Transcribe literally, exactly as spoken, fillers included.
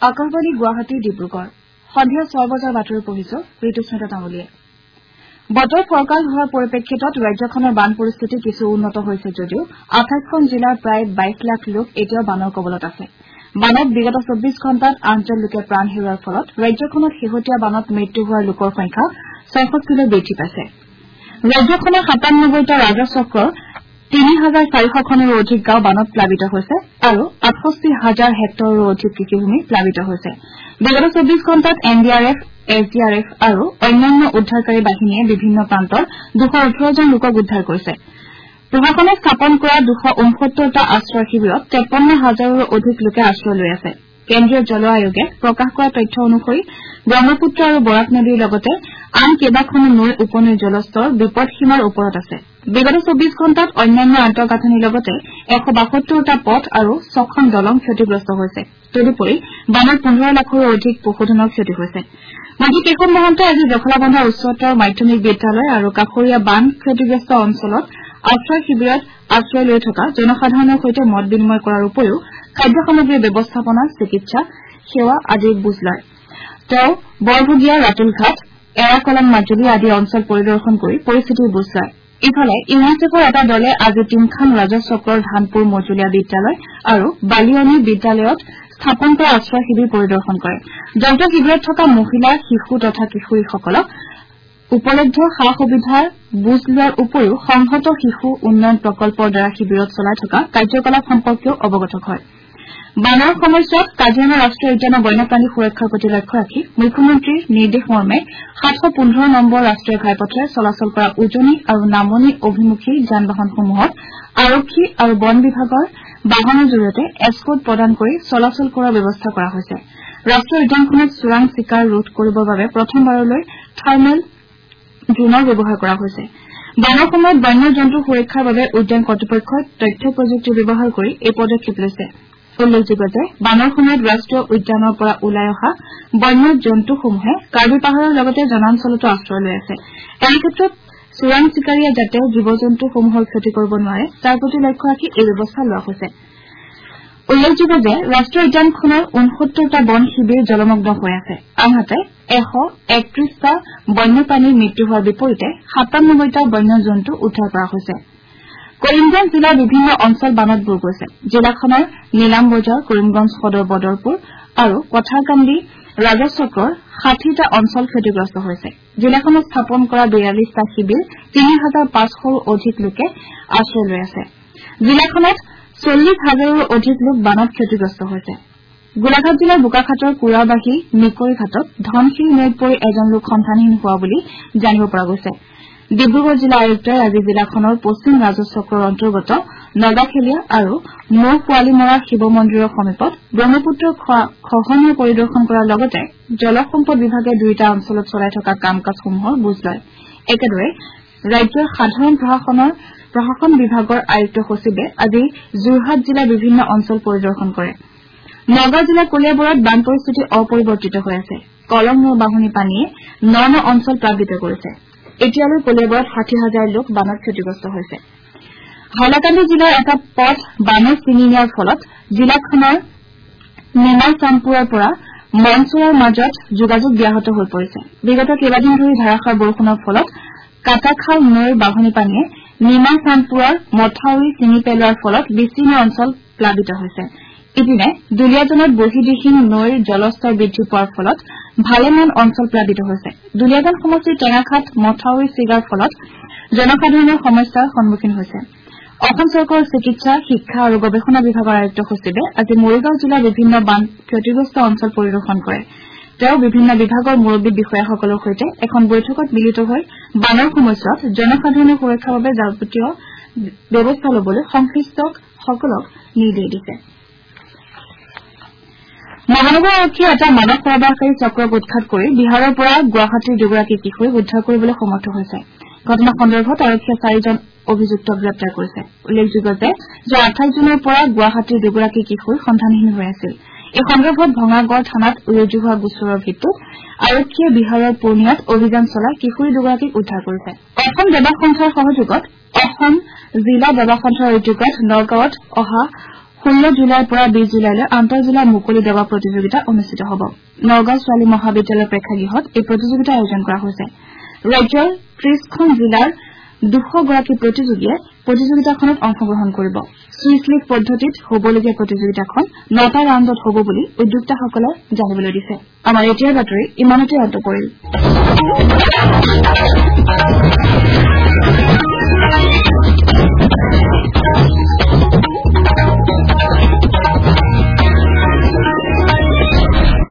আকাশবাণী গুৱাহাটী ডিব্ৰুগড় সন্ধিয়া ছয় বজাৰ বাতৰি পঢ়িছো ঋতুস্মিতা তামুলীয়ে বতৰ ফৰকাল হোৱাৰ পৰিপ্ৰেক্ষিতত ৰাজ্যখনৰ বান পৰিস্থিতি কিছু উন্নত হৈছে যদিও আঠাইছখন জিলাৰ প্ৰায় বাইশ লাখ লোক এতিয়াও বানৰ কবলত আছে বানত বিগত চৌব্বিছ ঘণ্টাত আঠজন লোকে প্ৰাণ হেৰুওৱাৰ ফলত ৰাজ্যখনত শেহতীয়া বানত মৃত্যু হোৱাৰ লোকৰ সংখ্যা ছয়ষষ্ঠিলৈ বৃদ্ধি পাইছে ৰাজ্যখনৰ সাতানব্বৈটা ৰাজচক্ৰৰ তিনি হাজাৰ চাৰিশখনৰো অধিক গাঁও বানত প্লাবিত হৈছে আৰু আঠষষ্ঠি হাজাৰ হেক্টৰৰো অধিক কৃষিভূমি প্লাবিত হৈছে বিগত চৌব্বিছ ঘণ্টাত N D R F S D R F আৰু অন্যান্য উদ্ধাৰকাৰী বাহিনীয়ে বিভিন্ন প্ৰান্তৰ দুশ ওঠৰ জন লোকক উদ্ধাৰ কৰিছে প্ৰশাসনে স্থাপন কৰা দুশ ঊনসত্তৰটা আশ্ৰয় শিবিৰত তেপন্ন হাজাৰৰো অধিক লোকে আশ্ৰয় লৈ আছে কেন্দ্ৰীয় জল আয়োগে প্ৰকাশ কৰা তথ্য অনুসৰি ব্ৰহ্মপুত্ৰ আৰু বৰাক নদীৰ লগতে আন কেইবাখনো নৈৰ উপনৈৰ জলস্তৰ বিপদসীমাৰ ওপৰত আছে বিগত চৌব্বিছ ঘণ্টাত অন্যান্য আন্তঃগাঁথনিৰ লগতে এশ বাসত্তৰটা পথ আৰু ছখন দলং ক্ষতিগ্ৰস্ত হৈছে তদুপৰি বানৰ পোন্ধৰ লাখৰো অধিক পশুধনৰ ক্ষতি হৈছে মন্ত্ৰী কেশৱ মহন্তই আজি জখলাবন্ধা উচ্চতৰ মাধ্যমিক বিদ্যালয় আৰু কাষৰীয়া বান ক্ষতিগ্ৰস্ত অঞ্চলত আশ্ৰয় শিবিৰত আশ্ৰয় লৈ থকা জনসাধাৰণৰ সৈতে মত বিনিময় কৰাৰ উপৰিও খাদ্য সামগ্ৰীৰ ব্যৱস্থাপনা চিকিৎসা সেৱা আদিৰ বুজ লয় তেওঁ বৰভগীয়া ৰাতুলঘাট এৰাকলং মাজুলী আদি অঞ্চল পৰিদৰ্শন কৰি পৰিস্থিতিৰ বুজ লয় ইফালে ইউনিচেফৰ এটা দলে আজি তিনিখন ৰাজচক্ৰৰ ধানপুৰ মজলীয়া বিদ্যালয় আৰু বালিয়নী বিদ্যালয়ত স্থাপন কৰা আশ্ৰয় শিবিৰ পৰিদৰ্শন কৰে যন্ত্ৰ শিবিৰত থকা মহিলা শিশু তথা কিশোৰীসকলক উপলব্ধ সা সুবিধাৰ বুজ লোৱাৰ উপৰিও সংহত শিশু উন্নয়ন প্ৰকল্পৰ দ্বাৰা শিবিৰত চলাই থকা কাৰ্যকলাপ সম্পৰ্কেও অৱগত হয় বানৰ সময়ছোৱাত কাজিৰঙা ৰাষ্ট্ৰীয় উদ্যানৰ বন্যপ্ৰাণী সুৰক্ষাৰ প্ৰতি লক্ষ্য ৰাখি মুখ্যমন্ত্ৰীৰ নিৰ্দেশ মৰ্মে সাতশ পোন্ধৰ নম্বৰ ৰাষ্ট্ৰীয় ঘাইপথেৰে চলাচল কৰা উজনি আৰু নামনি অভিমুখী যান বাহনসমূহত আৰক্ষী আৰু বন বিভাগৰ বাহনৰ জৰিয়তে এছকৰ্ট প্ৰদান কৰি চলাচল কৰাৰ ব্যৱস্থা কৰা হৈছে ৰাষ্ট্ৰীয় উদ্যানখনত চোৰাং চিকাৰ ৰোধ কৰিবৰ বাবে প্ৰথমবাৰলৈ থাৰ্মেল ড্ৰোনৰ ব্যৱহাৰ কৰা হৈছে বানৰ সময়ত বন্য জন্তুৰ সুৰক্ষাৰ বাবে উদ্যান কৰ্তৃপক্ষই তথ্য প্ৰযুক্তি ব্যৱহাৰ কৰি এই পদক্ষেপ লৈছে উল্লেখযোগ্য যে বানৰ সময়ত ৰাষ্ট্ৰীয় উদ্যানৰ পৰা ওলাই অহা বন্য জন্তুসমূহে কাৰ্বি পাহাৰৰ লগতে জনাঞ্চলতো আশ্ৰয় লৈ আছে এই ক্ষেত্ৰত চোৰাং চিকাৰীয়ে যাতে জীৱ জন্তুসমূহৰ ক্ষতি কৰিব নোৱাৰে তাৰ প্ৰতি লক্ষ্য ৰাখি এই ব্যৱস্থা লোৱা হৈছে উল্লেখযোগ্য যে ৰাষ্ট্ৰীয় উদ্যানখনৰ ঊনসত্তৰটা বন শিবিৰ জলমগ্ন হৈ আছে আনহাতে এশ একত্ৰিশটা বন্যপ্ৰাণীৰ মৃত্যু হোৱাৰ বিপৰীতে সাতানব্বৈটা বন্য জন্তু উদ্ধাৰ কৰা হৈছে কৰিমগঞ্জ জিলাৰ বিভিন্ন অঞ্চল বানত বুৰ গৈছে জিলাখনৰ নীলাম বজাৰ কৰিমগঞ্জ সদৰ বদৰপুৰ আৰু পথাৰকান্দি ৰাজচক্ৰৰ ষাঠিটা অঞ্চল ক্ষতিগ্ৰস্ত হৈছে জিলাখনত স্থাপন কৰা বিয়াল্লিশটা শিবিৰ তিনি হাজাৰ পাঁচশৰো অধিক লোকে আশ্ৰয় লৈ আছে জিলাখনত চল্লিশ হাজাৰৰো অধিক লোক বানত ক্ষতিগ্ৰস্ত হৈছে গোলাঘাট জিলাৰ বোকাখাটৰ কুৰাবাহী নিকৈঘাটত ধনশিৰি নৈত পৰি এজন লোক সন্ধানহীন হোৱা বুলি জানিব পৰা গৈছে ডিব্ৰুগড় জিলা আয়ুক্তই আজি জিলাখনৰ পশ্চিম ৰাজচক্ৰৰ অন্তৰ্গত নগাখেলীয়া আৰু মৌ পোৱালিমৰা শিৱ মন্দিৰৰ সমীপত ব্ৰহ্মপুত্ৰ খহনীয়া পৰিদৰ্শন কৰাৰ লগতে জলসম্পদ বিভাগে দুয়োটা অঞ্চলত চলাই থকা কাম কাজসমূহৰ বুজ লয় একেদৰে ৰাজ্যৰ সাধাৰণ প্ৰশাসনৰ প্ৰশাসন বিভাগৰ আয়ুক্ত সচিবে আজি যোৰহাট জিলাৰ বিভিন্ন অঞ্চল পৰিদৰ্শন কৰে নগাঁও জিলাৰ কলিয়াবৰত বান পৰিস্থিতি অপৰিৱৰ্তিত হৈ আছে কলং নৈৰ বাঢ়নী পানীয়ে ন ন অঞ্চল প্লাবিত কৰিছে এতিয়ালৈ কলিয়াবৰত ষাঠি হাজাৰ লোক বানত ক্ষতিগ্ৰস্ত হৈছে হাইলাকান্দি জিলাৰ এটা পথ বানে ছিঙি নিয়াৰ ফলত জিলাখনৰ নিমাই চামপুৰৰ পৰা মনচুৰৰ মাজত যোগাযোগ ব্যাহত হৈ পৰিছে বিগত কেইবাদিন ধৰি ধাৰাসাৰ বৰষুণৰ ফলত কাটাখাল নৈৰ বাঢ়নী পানীয়ে নিমাই চামপুৰৰ মথাউৰি ছিঙি পেলোৱাৰ ফলত বিস্তীৰ্ণ অঞ্চল প্লাবিত হৈছে ইপিনে দুলীয়াজানত বহিদিহিং নৈৰ জলস্তৰ বৃদ্ধি পোৱাৰ ফলত ভালেমান অঞ্চল প্লাবিত হৈছে দুলীয়াজান সমষ্টিৰ টেঙাখাট মথাউৰি ছিগাৰ ফলত জনসাধাৰণৰ সমস্যাৰ সন্মুখীন হৈছে অসম চৰকাৰৰ চিকিৎসা শিক্ষা আৰু গৱেষণা বিভাগৰ আয়ুক্ত সচিবে আজি মৰিগাঁও জিলাৰ বিভিন্ন বান ক্ষতিগ্ৰস্ত অঞ্চল পৰিদৰ্শন কৰে তেওঁ বিভিন্ন বিভাগৰ মুৰব্বী বিষয়াসকলৰ সৈতে এখন বৈঠকত মিলিত হৈ বানৰ সময়ছোৱাত জনসাধাৰণৰ সুৰক্ষাৰ বাবে যাৱতীয় ব্যৱস্থা ল'বলৈ সংশ্লিষ্টসকলক নিৰ্দেশ দিছে মহানগৰ আৰক্ষীয়ে এটা মাদক সৰবৰাহকাৰী চক্ৰক উৎখাত কৰি বিহাৰৰ পৰা গুৱাহাটীৰ দুগৰাকী কিশোৰীক উদ্ধাৰ কৰিবলৈ সমৰ্থ হৈছে ঘটনা সন্দৰ্ভত আৰক্ষীয়ে চাৰিজন অভিযুক্তক গ্ৰেপ্তাৰ কৰিছে উল্লেখযোগ্য যে যোৱা আঠাইছ জুনৰ পৰা গুৱাহাটীৰ দুগৰাকী কিশোৰ সন্ধানহীন হৈ আছিল এই সন্দৰ্ভত ভঙাগড় থানাত ৰুজু হোৱা গোচৰৰ ভিত্তিত আৰক্ষীয়ে বিহাৰৰ পূৰ্ণিয়াত অভিযান চলাই কিশোৰী দুগৰাকীক উদ্ধাৰ কৰিছে অসম দেৱা সন্থাৰ সহযোগত অসম জিলা দেৱা সন্থাৰ উদ্যোগত নগাঁৱত অহা ষোল্ল জুলাইৰ পৰা বিশ জুলাইলৈ আন্তঃজিলা মুকলি দবা প্ৰতিযোগিতা অনুষ্ঠিত হ'ব নগাঁও ছোৱালী মহাবিদ্যালয়ৰ প্ৰেক্ষাগৃহত এই প্ৰতিযোগিতা আয়োজন কৰা হৈছে ৰাজ্যৰ ত্ৰিশখন জিলাৰ দুশ গৰাকী প্ৰতিযোগীয়ে প্ৰতিযোগিতাখনত অংশগ্ৰহণ কৰিব ছুইচ লীগ পদ্ধতিত হ'বলগীয়া প্ৰতিযোগিতাখন নটা ৰাউণ্ডত হ'ব বুলি উদ্যোক্তাসকলে জানিবলৈ দিছে আমাৰ এতিয়াৰ বাতৰি ইমানতে অন্ত পৰিল